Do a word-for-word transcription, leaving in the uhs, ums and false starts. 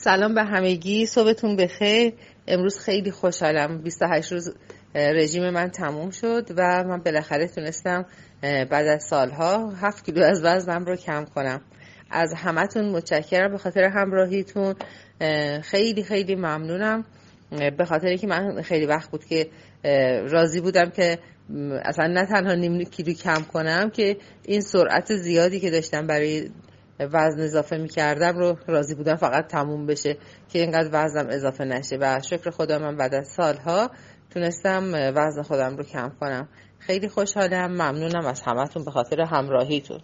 سلام به همگی، صبحتون بخیر. امروز خیلی خوشحالم. بیست و هشت روز رژیم من تموم شد و من بالاخره تونستم بعد از سالها هفت کیلو از وزنم رو کم کنم. از همتون متشکرم به خاطر همراهیتون. خیلی خیلی ممنونم به خاطر که من خیلی وقت بود که راضی بودم که اصلا نه تنها نیم کیلو کم کنم که این سرعت زیادی که داشتم برای وزن اضافه می‌کردم رو راضی بودم فقط تموم بشه که اینقدر وزنم اضافه نشه و شکر خدا من بعد از سالها تونستم وزن خودم رو کم کنم. خیلی خوشحالم. ممنونم از همتون به خاطر همراهیتون.